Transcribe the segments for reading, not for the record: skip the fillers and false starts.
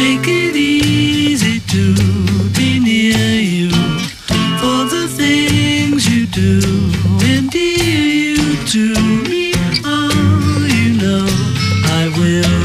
make it easy to be near you for the things you do, and dear you to me. Oh, you know I will.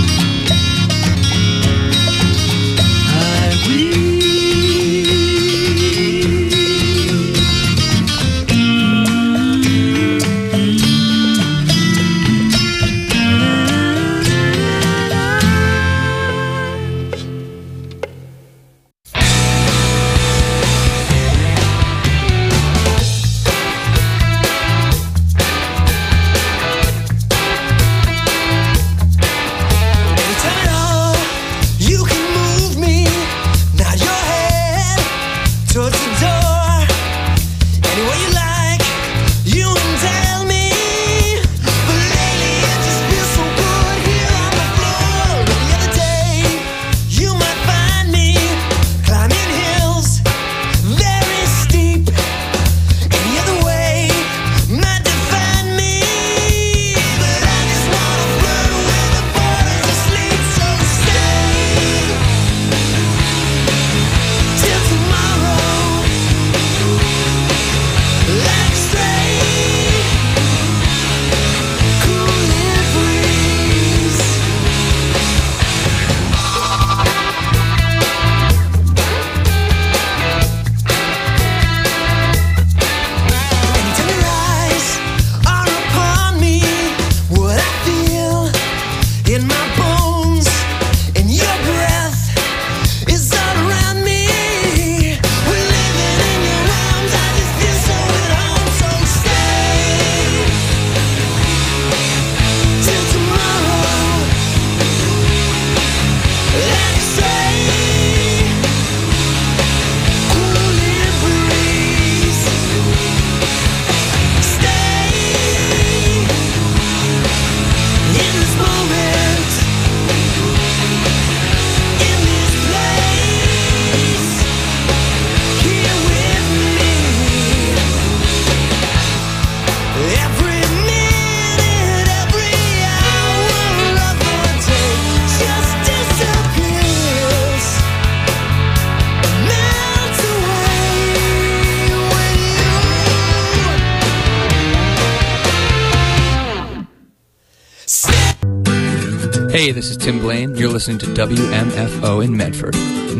Hey, this is Tim Blaine. You're listening to WMFO in Medford,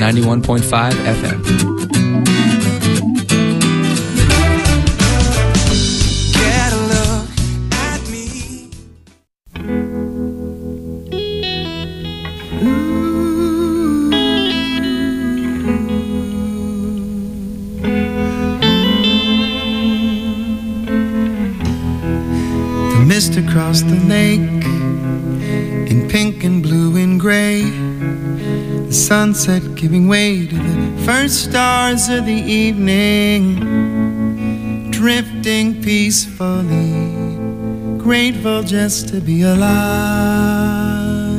91.5 FM. Get a look at me. The mist across the lake, in pink and blue and gray, the sunset giving way to the first stars of the evening, drifting peacefully, grateful just to be alive.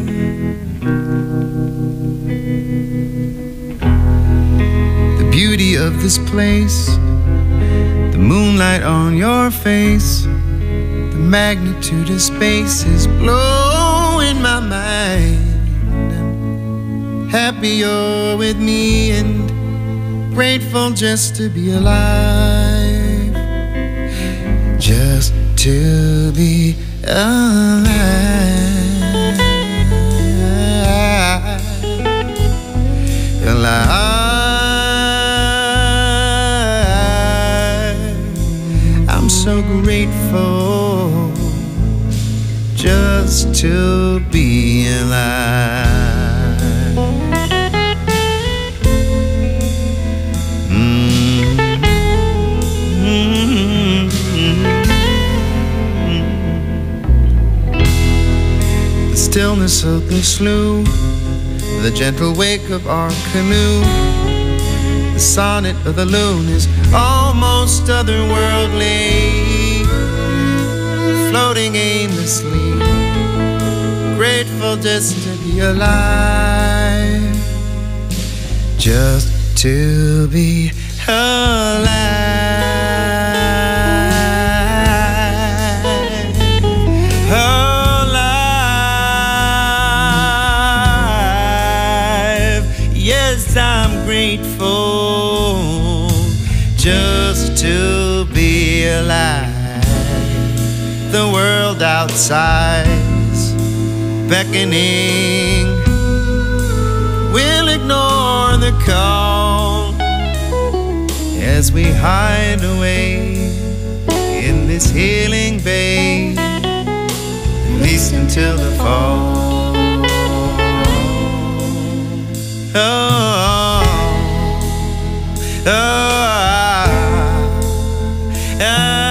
The beauty of this place, the moonlight on your face, the magnitude of space is blowing my mind. I'm happy you're with me and grateful just to be alive. Just to be alive. I'm so grateful just to be alive. The stillness of the slough, the gentle wake of our canoe, the sonnet of the loon is almost otherworldly, floating aimlessly, grateful just to be alive, just to be alive. Alive. yes, I'm grateful just to be alive. The world outside's beckoning. We'll ignore the call as we hide away in this healing bay, at least until the fall. Oh, oh, oh,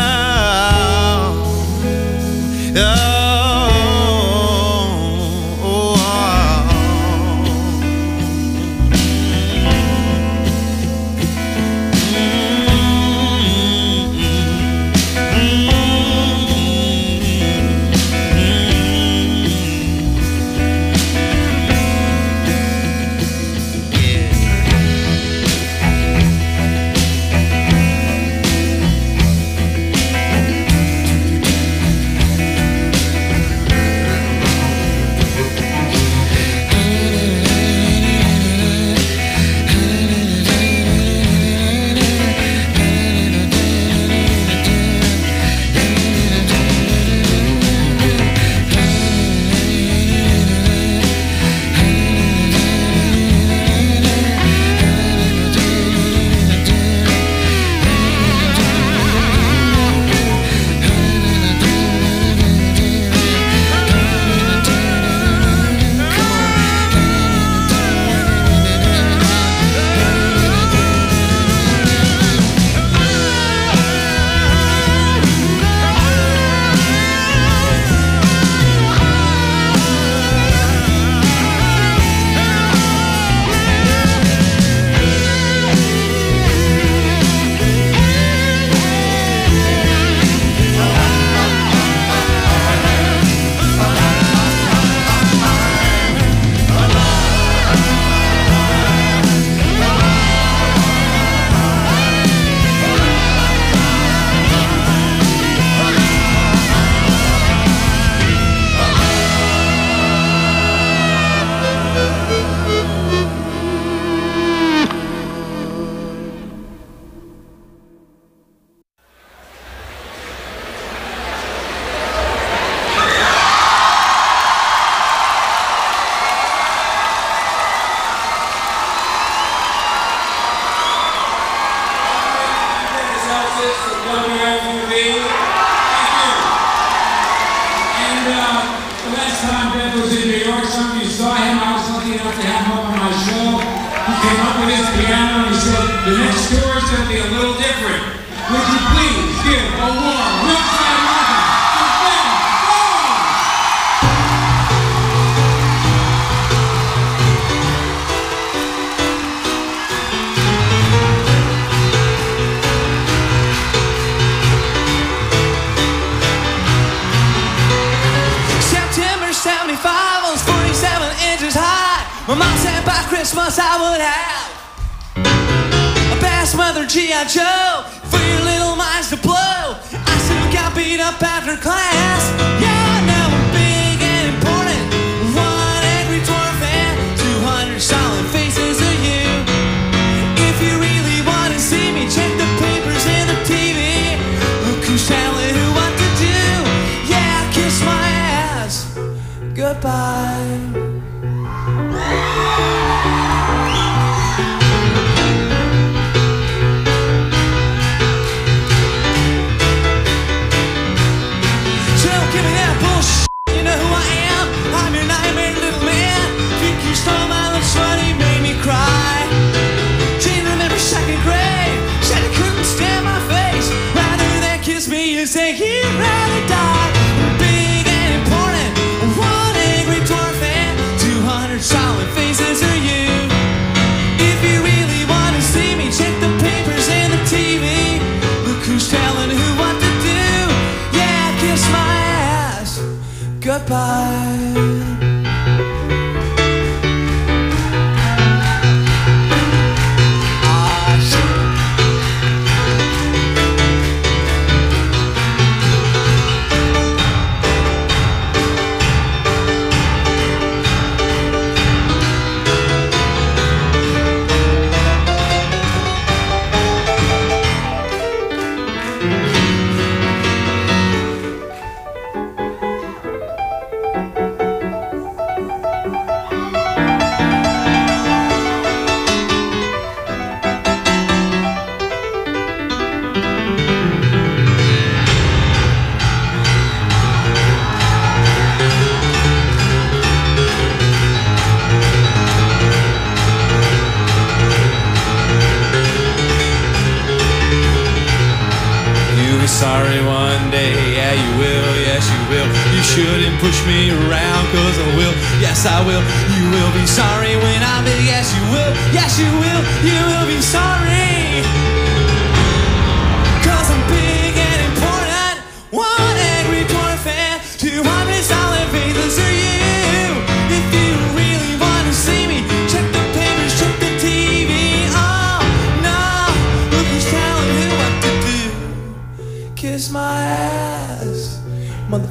My mom said by Christmas I would have a bass mother G.I. Joe for your little minds to blow. I still got beat up after class. Yeah, now I'm big and important. One angry dwarf and 200 solid faces of you. If you really want to see me, check the papers and the TV. Look who's telling who what to do. Yeah, kiss my ass goodbye. Say he'd rather die. Big and important, one angry dwarf and 200 solid faces are you. If you really want to see me, check the papers and the TV. Look who's telling who what to do. Yeah, kiss my ass goodbye. sorry one day. Yeah, you will, yes you will. You shouldn't push me around, cause I will, yes I will. You will be sorry when I'm big, yes you will, yes you will. You will be sorry, cause I'm big and important. One angry porn fan, 200 solid faces are you. If you really want to see me, check the papers, check the TV. Oh no, look who's telling who what to do. Kiss my ass, mother.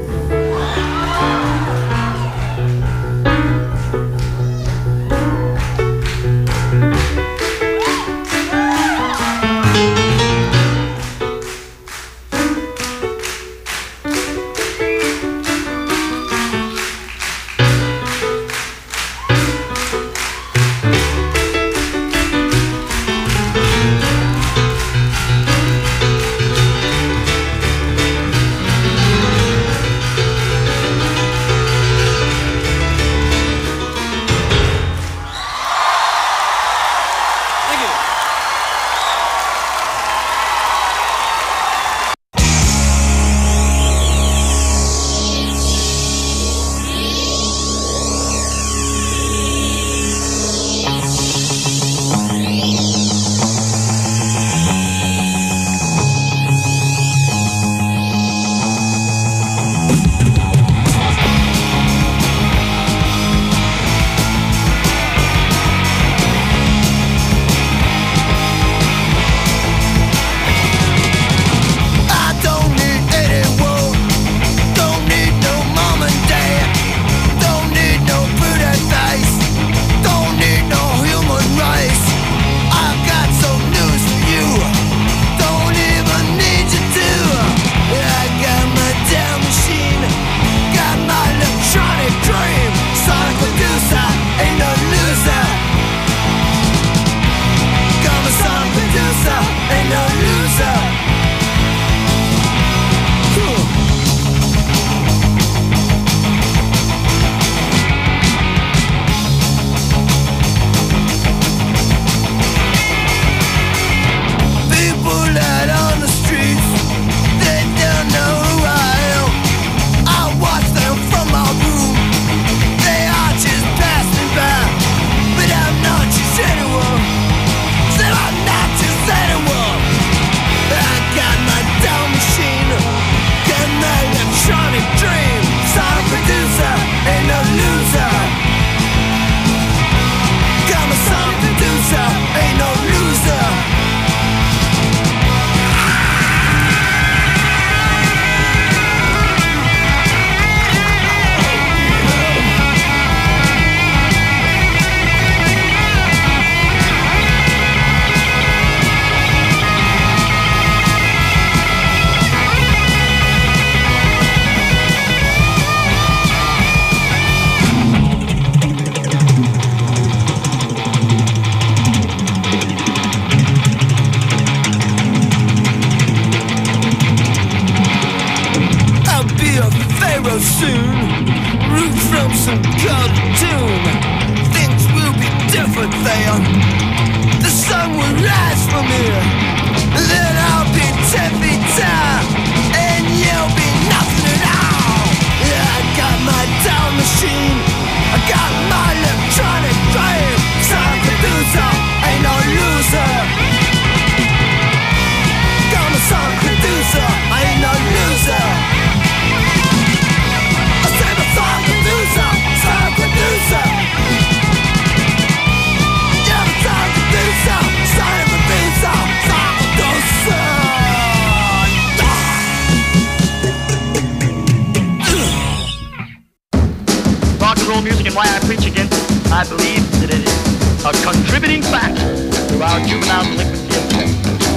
I believe that it is a contributing factor to our juvenile delinquency epidemic.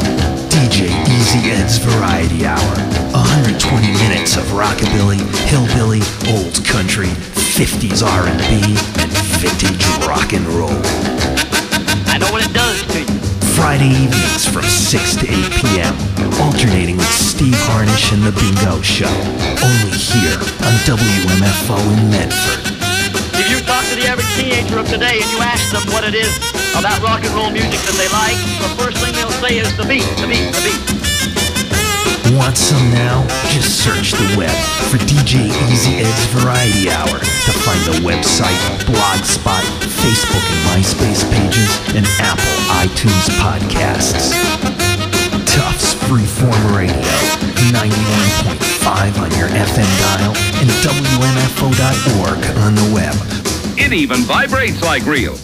DJ Easy Ed's Variety Hour. 120 minutes of rockabilly, hillbilly, old country, 50s R&B, and vintage rock and roll. I know what it does to you. Friday evenings from 6 to 8 p.m. Alternating with Steve Harnish and The Bingo Show. Only here on WMFO in Medford. If you talk to the average teenager of today and you ask them what it is about rock and roll music that they like, the first thing they'll say is the beat, the beat, the beat. Want some now? Just search the web for DJ Easy Ed's Variety Hour to find the website, Blogspot, Facebook and MySpace pages, and Apple iTunes podcasts. Tufts Freeform Radio, 91.5 on your FM dial and WMFO.org on the web. It even vibrates like real.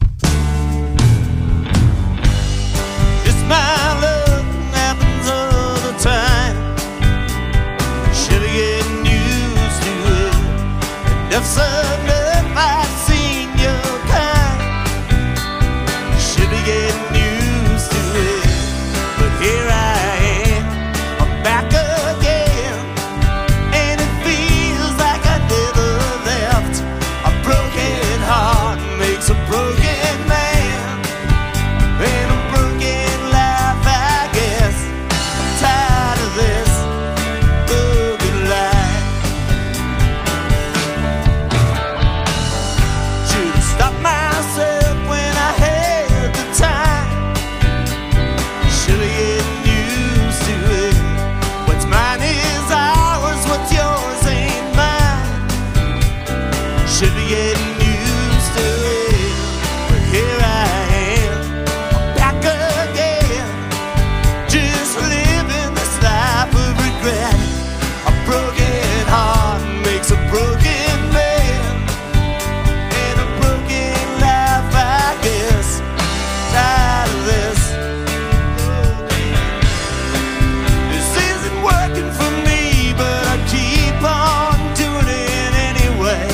It's my love happens all the time. Should have getting used to it. Enough sudden I've seen your kind. Should be getting used to it. But here I am, I'm back again. And it feels like I never left. A broken heart makes a broken man. And a broken life, I guess. I'm tired of this broken life. Should've stopped myself when I had the time. Should've gotten used to it. What's mine is ours, what's yours ain't mine. Should be getting used to it. But here I am, I'm back again. Just living this life of regret. A broken heart makes a broken man. And a broken life, I guess. Tired of this. This isn't working for me, but I keep on doing it anyway.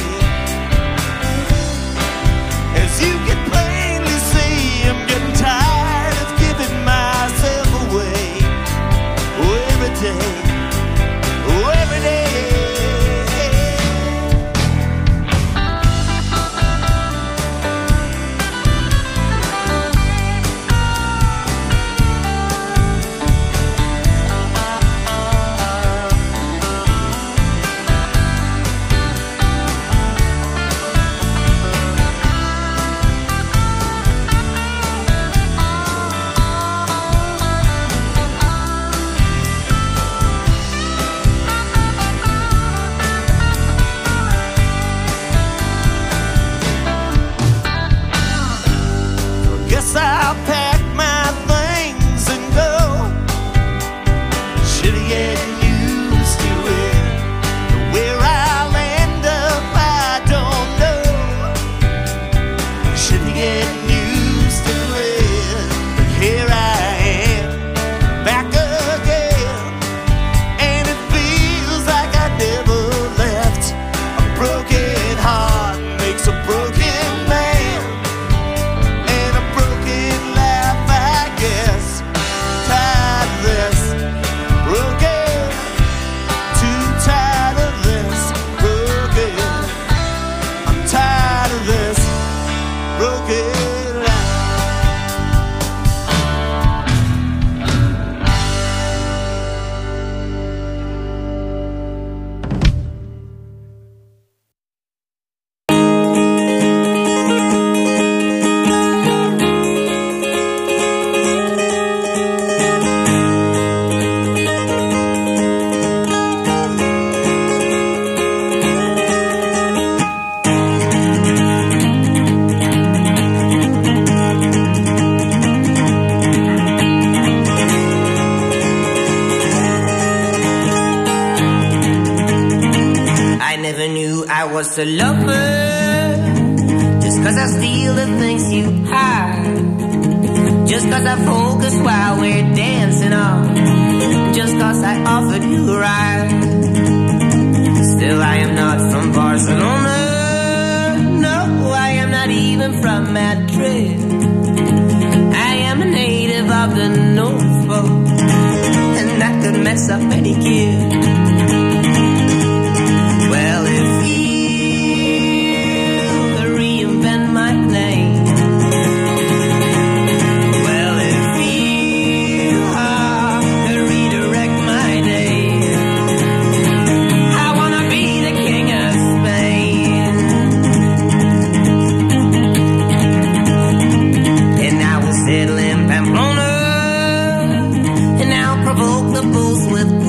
As you can plainly see, I'm getting tired of giving myself away. Oh, every day. Oh, every day. Guess I'll pack my things and go. Should've gotten used to it. Where I'll end up, I don't know. Should've gotten used to it. But here I am, back again. And it feels like I never left. A broken heart makes a broken man. And a broken life, I guess. Tired of this, broken. Too tired of this, broken. I'm tired of this, broken life. I never knew I was a lover. Just cause I steal the things you hide. Just cause I focus while we're dancing on. Just cause I offered you a ride. Still I am not from Barcelona. No, I am not even from Madrid. I am a native of the North Pole. And that could mess up any kid. Well, if you reinvent my name. Well, if you redirect my day. I wanna be the king of Spain. And I will settle in Pamplona. And I'll provoke the bulls with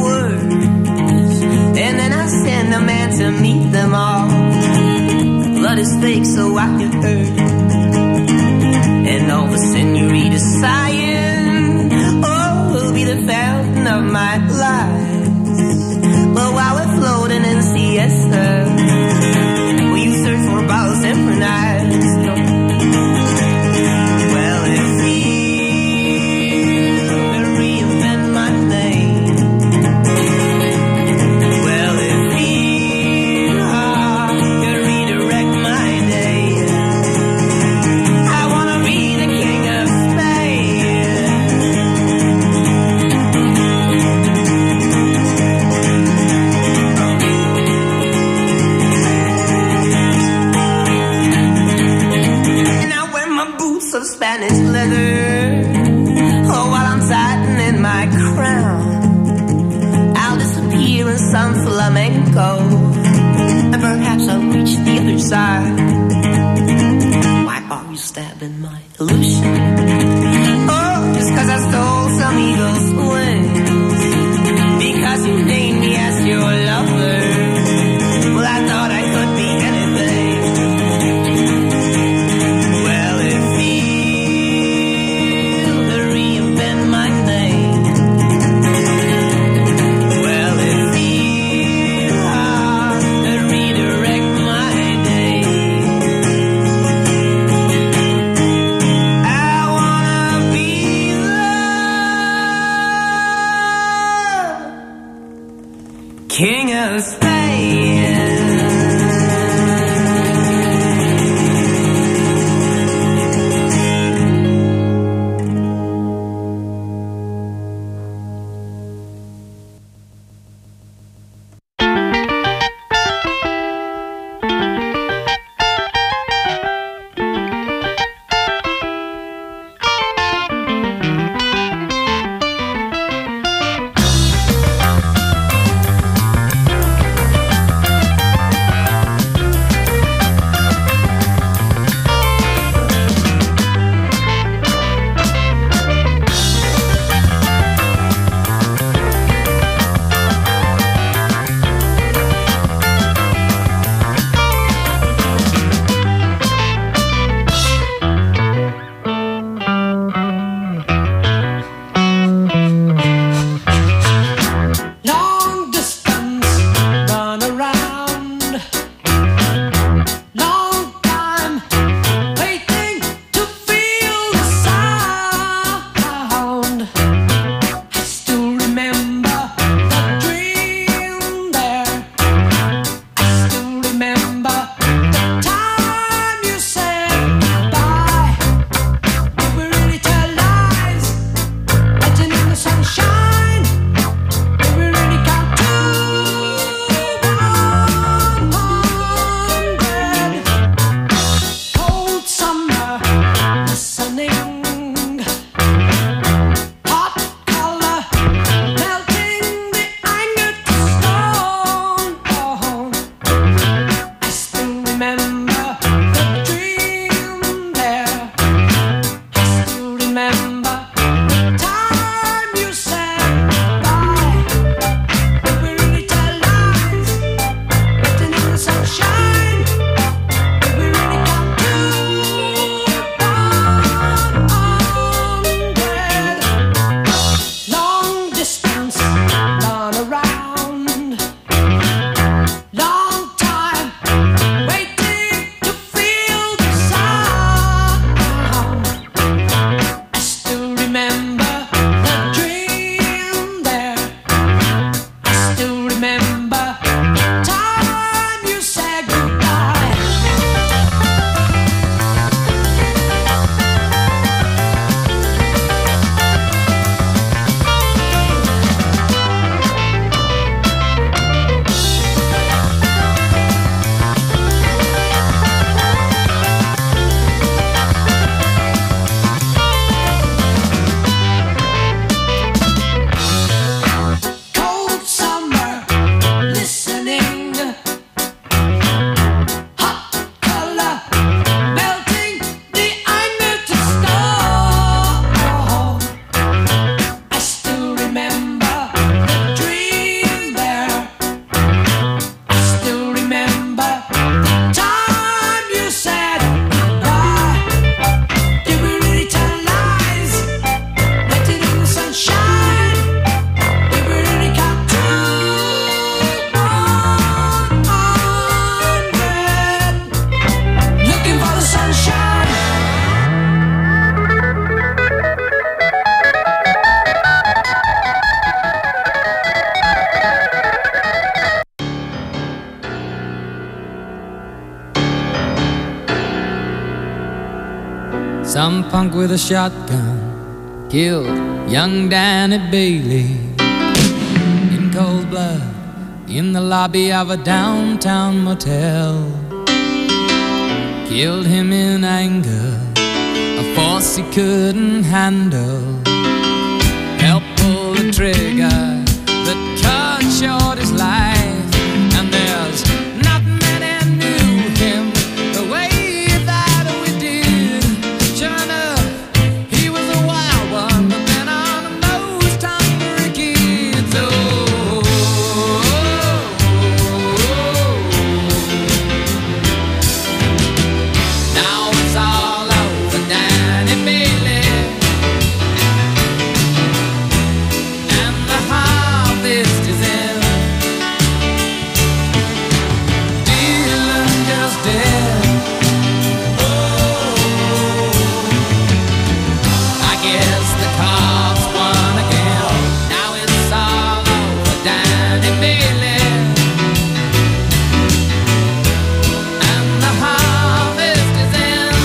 of Spanish leather. Oh, while I'm tightening my crown, I'll disappear in some flamenco, and perhaps I'll reach the other side. Why are you stabbing my illusion? Oh, just 'cause I stole some eagle's wings, because you named me as your lover. Well, I thought I could be anything. Well, it feels to reinvent my name. Well, it feels hard to redirect my day. I wanna be loved, King of Spain. Some punk with a shotgun killed young Danny Bailey in cold blood in the lobby of a downtown motel. Killed him in anger, a horse he couldn't handle. Help pull the trigger that cut short his life. And there's not many knew him the way that we did. Sure enough, he was a wild one, but then on the most hungry kids. Now it's all over Danny Bailey, and the harvest is in. Dylan just dead. I guess the cops won again. Now it's all over Danny Bailey, and the harvest is in.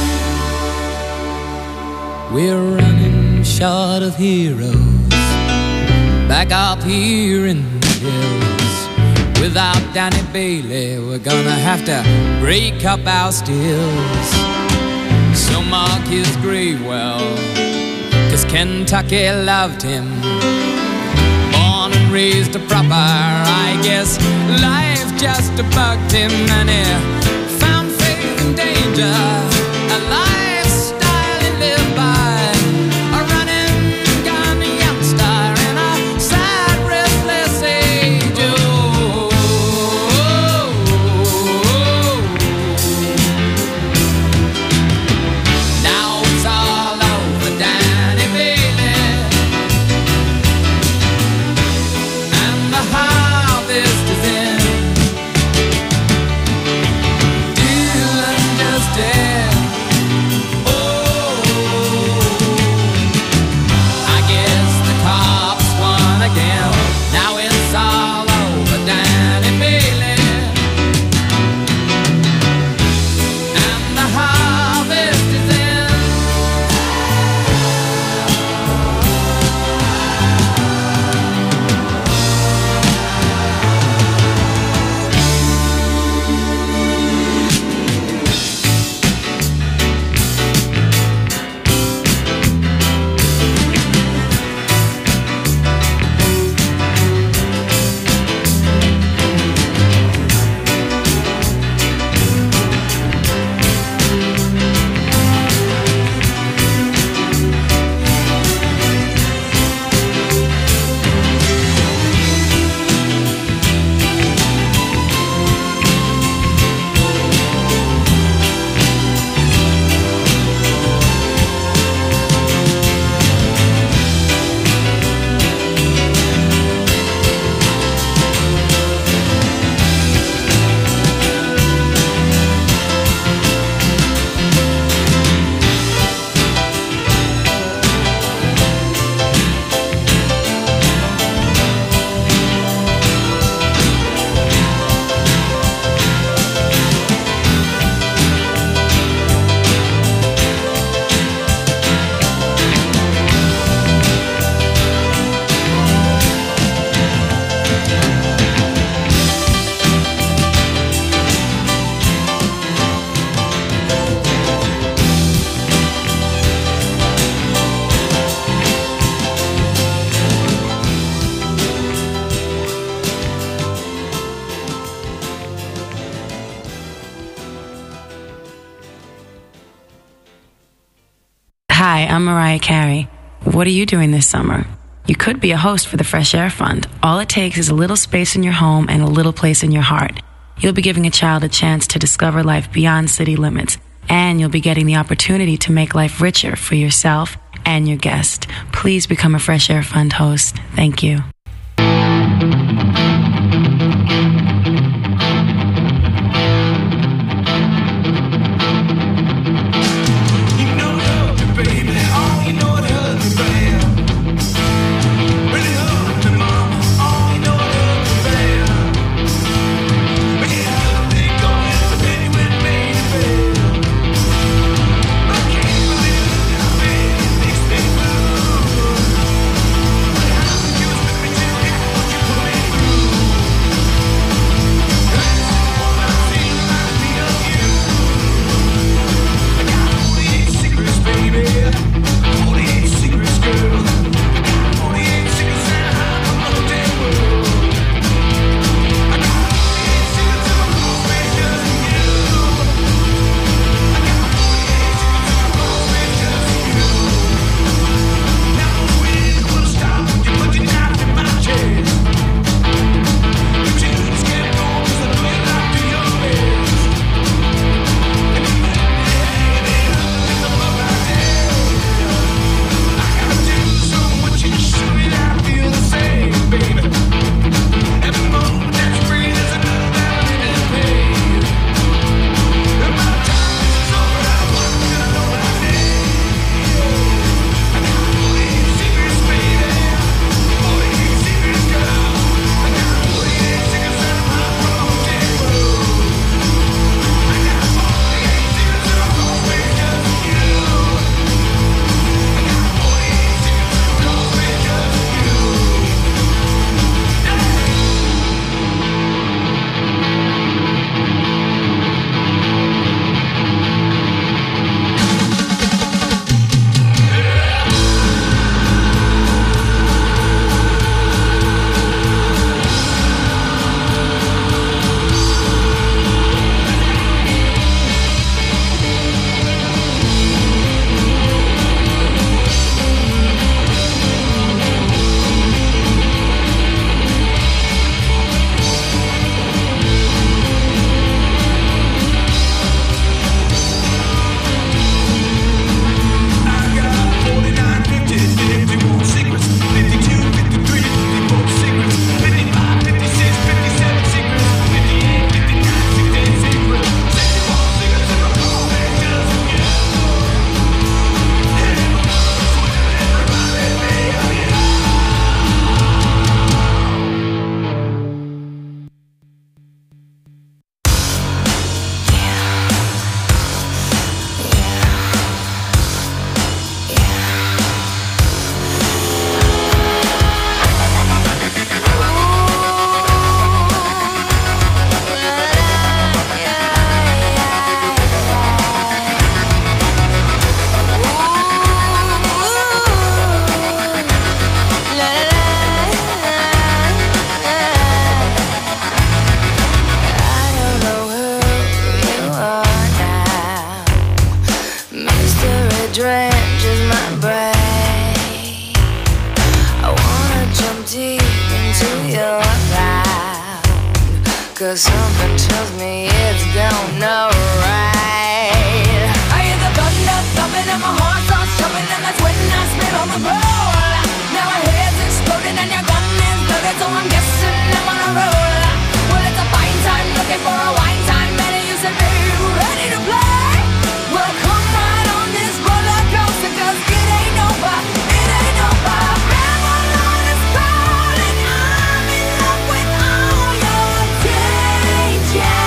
We're running short of heroes back up here in the hills. Without Danny Bailey, we're gonna have to break up our stills. So mark his grave well, 'cause Kentucky loved him. Born and raised a proper, I guess life just bugged him. And he found faith in danger, a lifestyle he lived by. A running gun youngster in a sad, restless age. Now it's all over Danny Bailey, and the harvest is in. Dylan just dead. I guess the cops won again. Now it's all over Danny Bailey, and the harvest is in. Hi, I'm Mariah Carey. What are you doing this summer? You could be a host for the Fresh Air Fund. All it takes is a little space in your home and a little place in your heart. You'll be giving a child a chance to discover life beyond city limits, and you'll be getting the opportunity to make life richer for yourself and your guest. Please become a Fresh Air Fund host. Thank you. Makes me drenches my brain. I wanna jump deep into your cloud, 'cause something tells me it's gonna right. I hear the thunder thumping and my heart starts jumping, and that's when I spit on the roll. Now my head's exploding and your gun is loaded, so I'm guessing I'm on a roll. Well, it's a fine time looking for a wine time, and you said, "Are you ready to play?" Well, come right on this roller coaster, 'cause it ain't over, it ain't over. Babylon is calling, I'm in love with all your danger,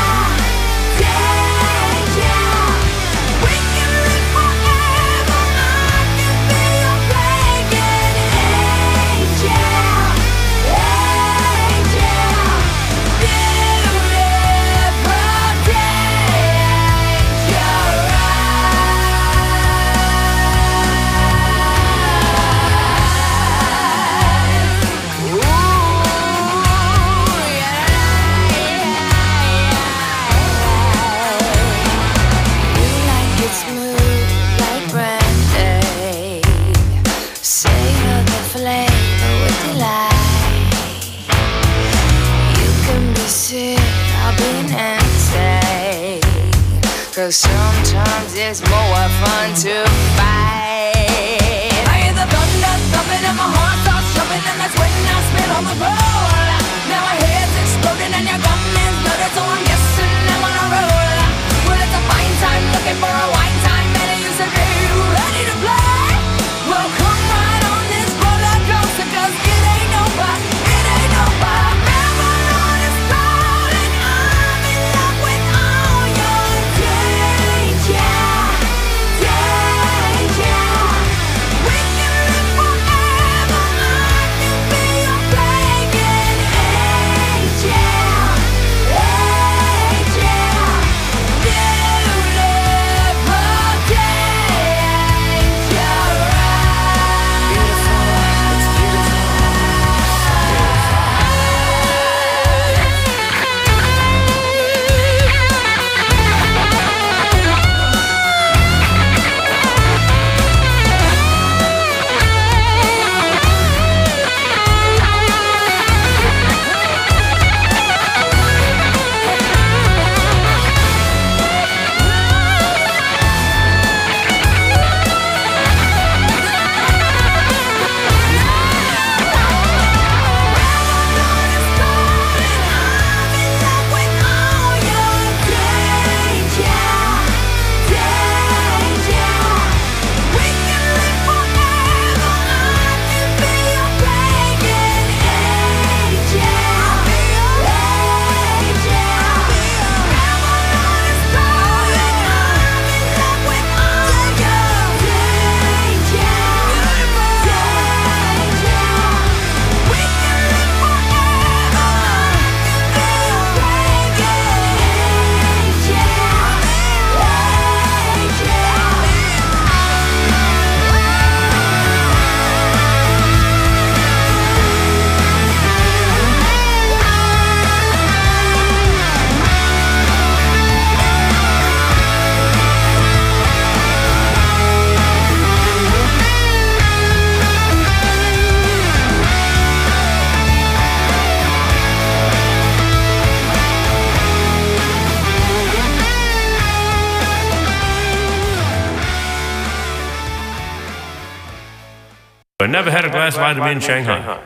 danger. We can live forever, I can be your plaguing angel, angel. Beautiful smooth like brandy, savor the flavor with delight. You can be Sid, I'll be Nancy, 'cause sometimes it's more fun to fight. I hear the thunder thumping and my heart starts jumping, and that's when I spit on the roll. Now my head's exploding and your gun is loaded, so I'm guessing I'm on a roll. Well, it's a fine time looking for a wine time, and you said, "Are you ready to play?" Well, come right on this roller coaster, 'cause it ain't over, it ain't over. Babylon is calling, I'm in love with all your danger, danger. We can live forever, I can be your plaguing angel, angel. I never had a glass of vitamin in Shanghai.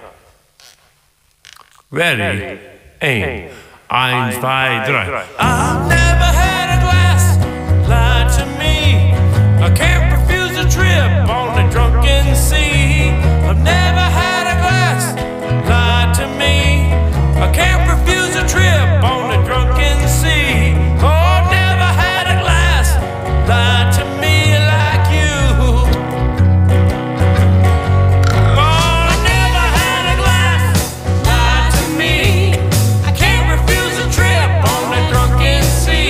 Ready, aim, 1, 2, 3. I've never had a glass, lie to me. I can't refuse a trip on the drunken sea. I've never had a glass, lie to me. I can't refuse a trip on the drunken sea. Oh, I've never had a glass, lie to me like you. See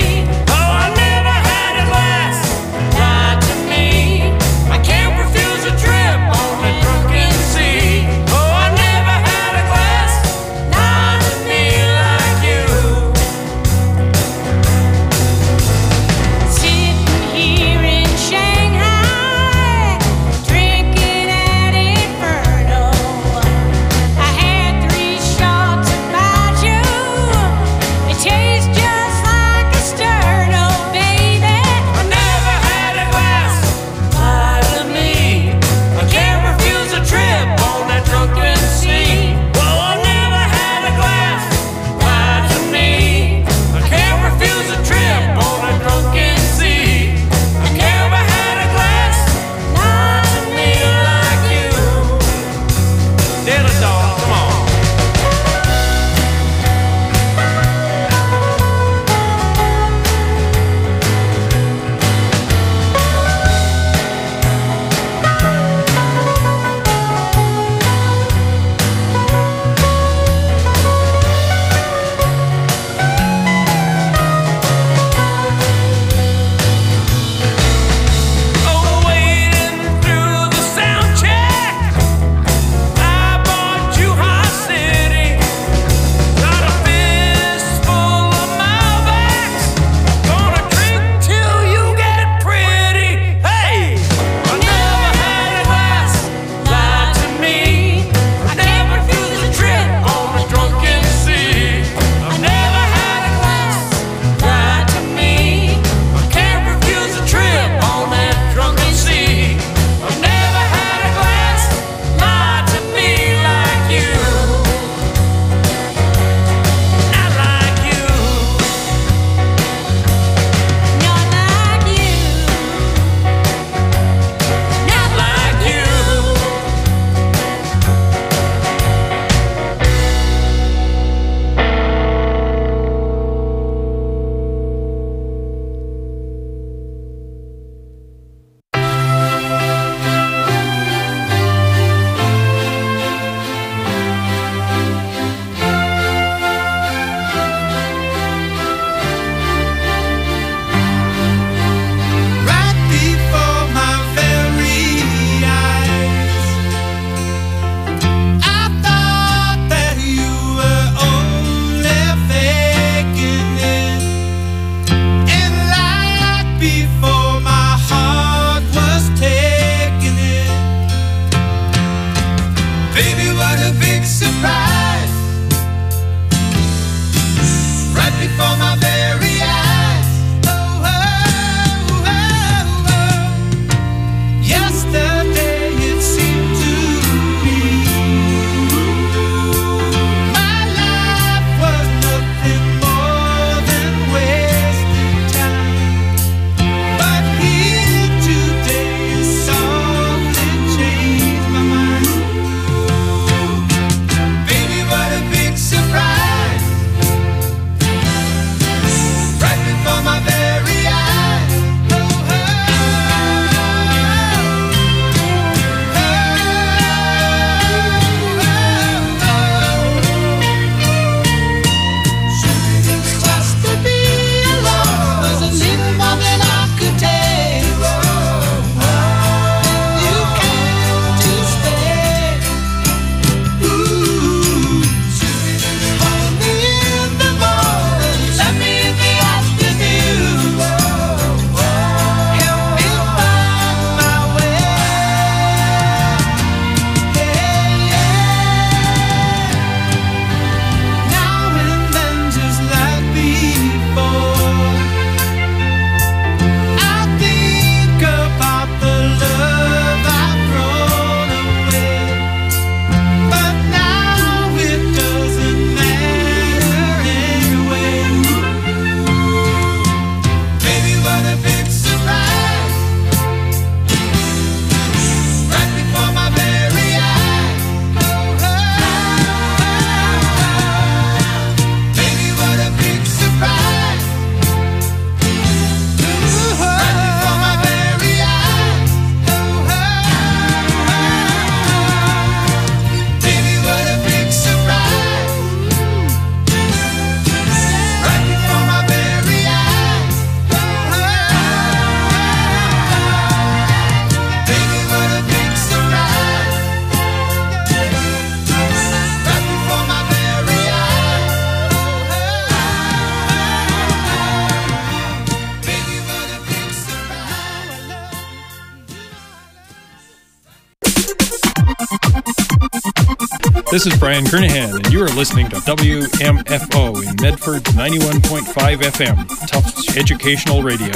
This is Brian Kernahan, and you are listening to WMFO in Medford 91.5 FM, Tufts Educational Radio.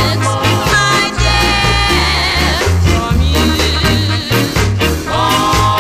From you.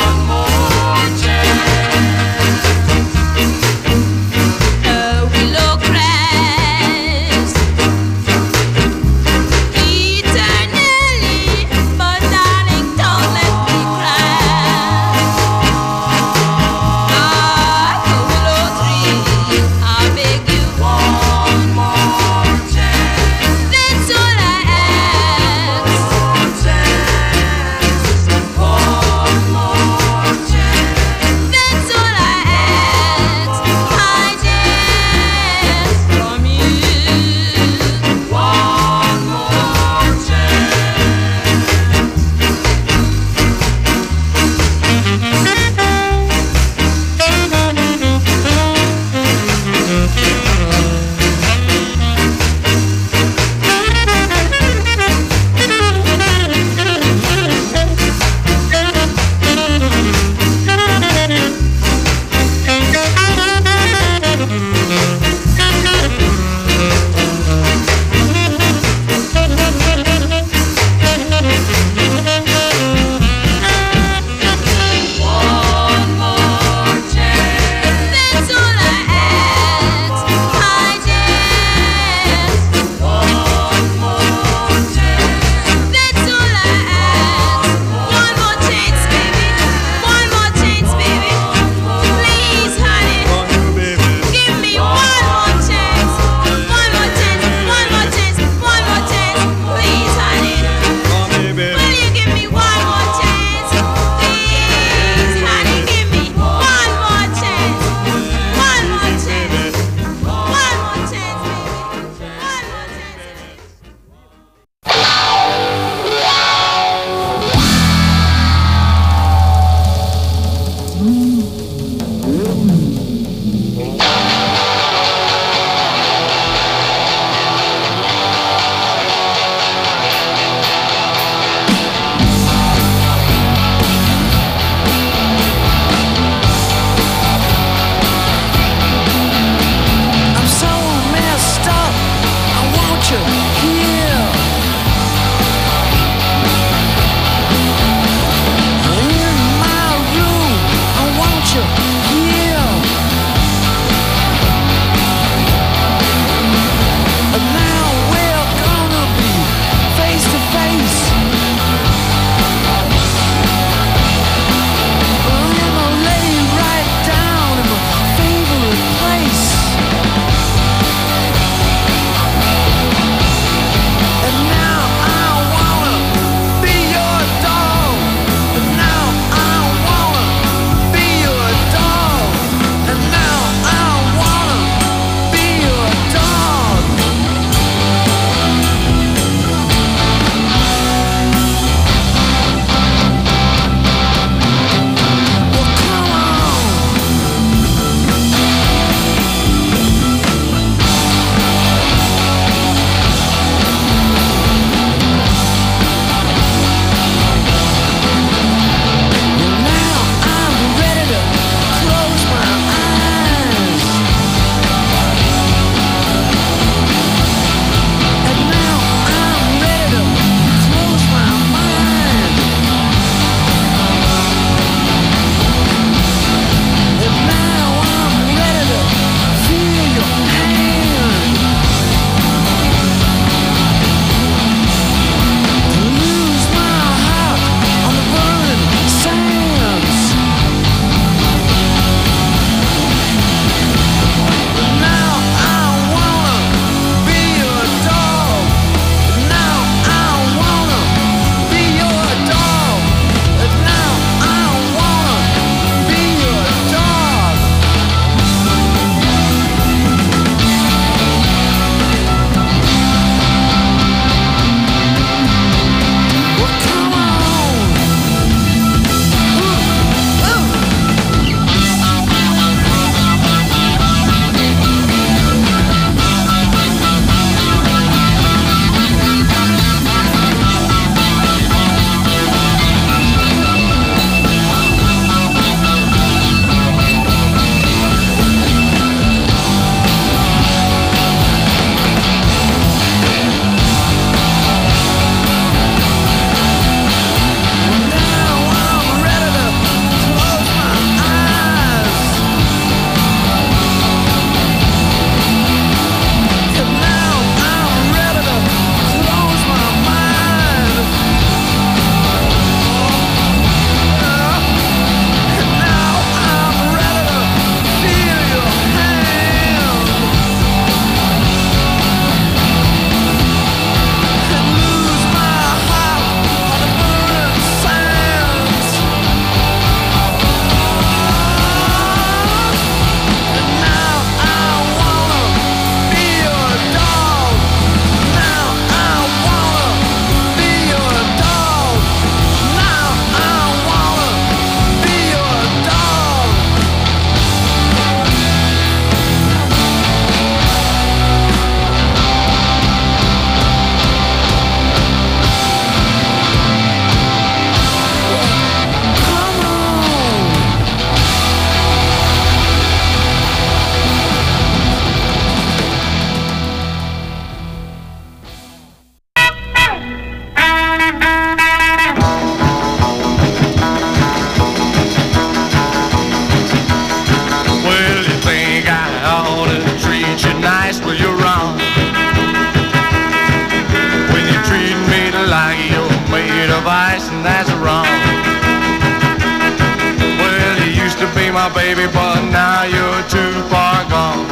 my baby, but now you're too far gone.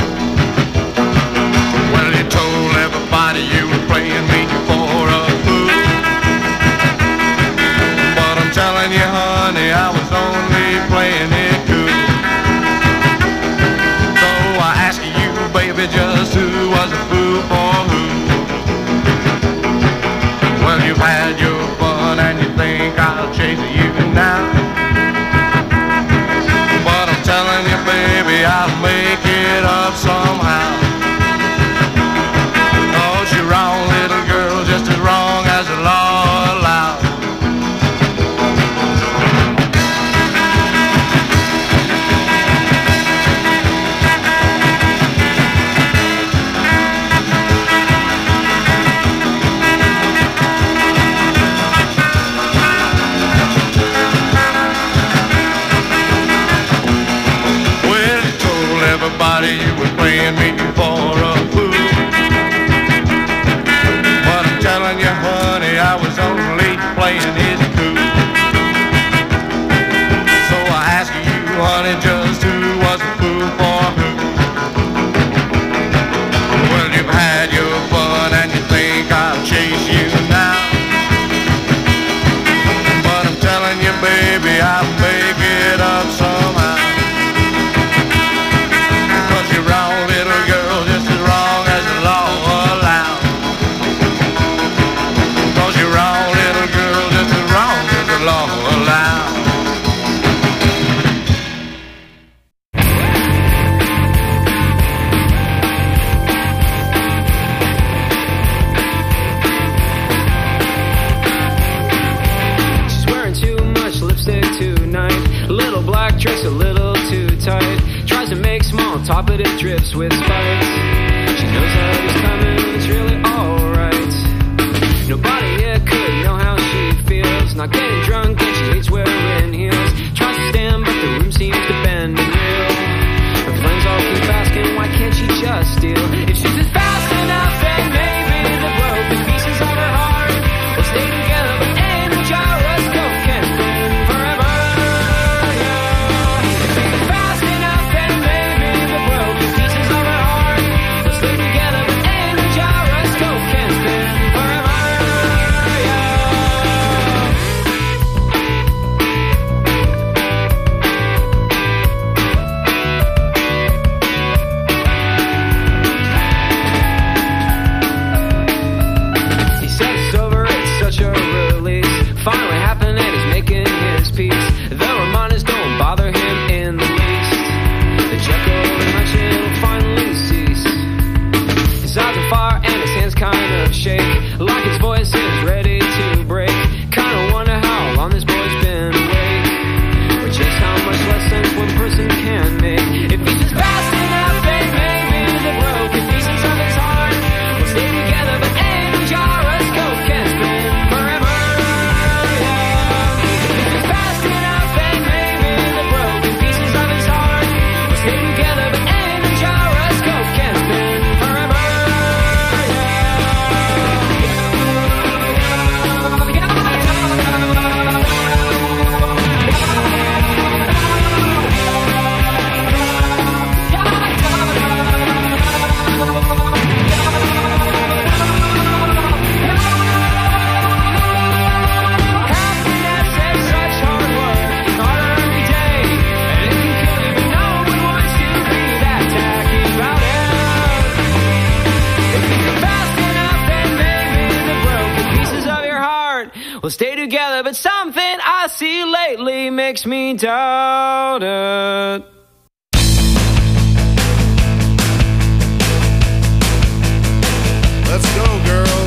Well, you told everybody you were playing me for a fool, but I'm telling you, honey, I was only playing it cool. So I ask you, baby, just who was a fool for who? Well, you've had your fun and you think I'll chase you now, but I'm telling you, baby, I'll make it up somehow. Oh, you're wrong, little girl, just as wrong as the law allows. Everybody you were playing me for a fool, but I'm telling you, honey, I was only playing it cool. So I ask you, honey, just who was a fool for who? Well, you've had your fun and you think I'll chase you now, but I'm telling you, baby, I'll make it up somehow. You're wrong, little girl, just as wrong as the law allows. 'Cause you're wrong, little girl, just as wrong as the law allows. She's wearing too much lipstick tonight. Little black dress a little too tight. Tries to make small talk, but it drifts with spite. She knows that it's coming, it's really alright. Nobody here could know how she feels. Not getting drunk and she hates wearing heels. Tries to stand, but the room seems to bend and reel. Her friends all keep asking, why can't she just steal? If she's just fast enough, then maybe the broken pieces of her heart will stay together, but in the gyroscope can't spin forever. Finally happened and he's making his peace. The reminders don't bother him in the least. The Jekyll and Hyde will finally cease. His eyes are fire and his hands kind of shake, like his voice is ready to break. Kinda wonder how long this boy's been awake, or just how much less sense one person can make. If he's just fast enough, then maybe the broken pieces of his heart will stay together, but in the gyroscope can't spin forever. We'll stay together, but something I see lately makes me doubt it. Let's go, girls.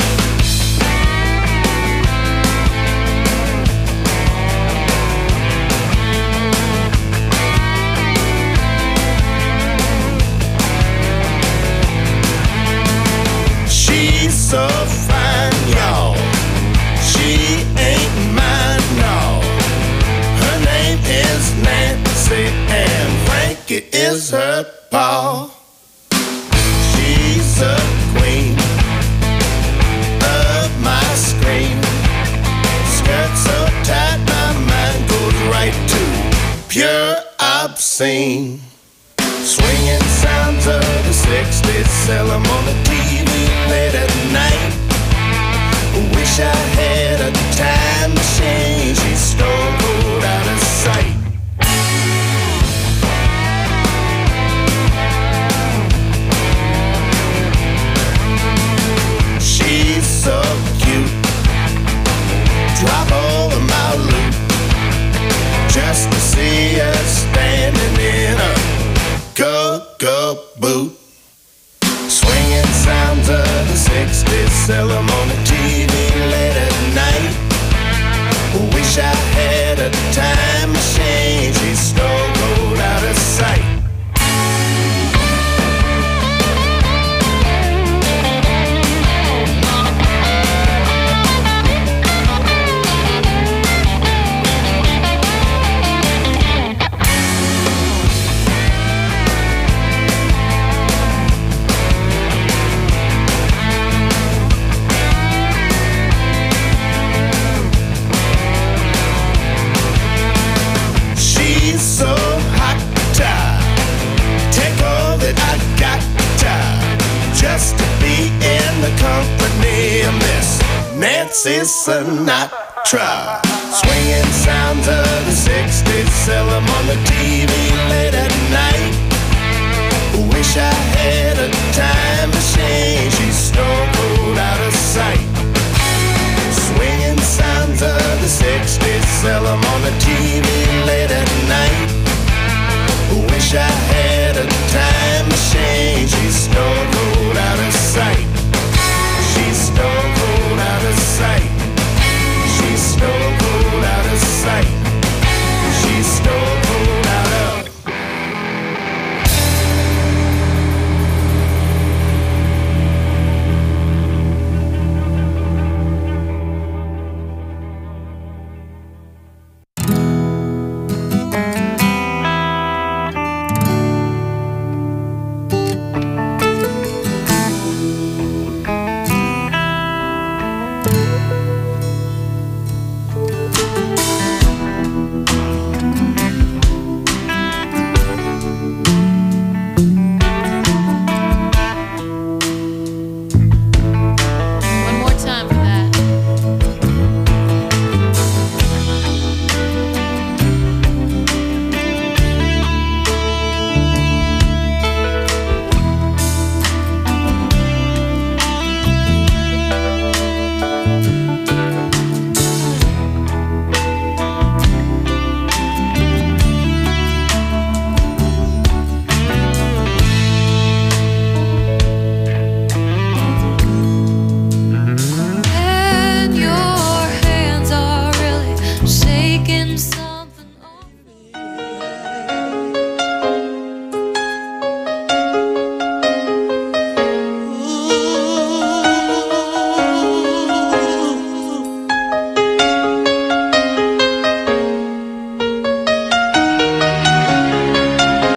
She's so fine, y'all. She ain't mine, no. Her name is Nancy and Frankie is her paw. She's a queen of my screen. Skirt so tight my mind goes right to pure I've seen. Swinging sounds of the 60s, sell 'em on the TV late at night. Wish I had a time machine, she's stone cold out of sight. She's so cute, drop all of my loot just to see her standing in a go-go boot. Swinging sounds of the 60s, sell 'em on the TV late at night. Wish I had a time machine, she's stone cold out of sight. So hot, take all that I got, just to be in the company of Miss Nancy Sinatra. Swinging sounds of the 60s, sell 'em on the TV.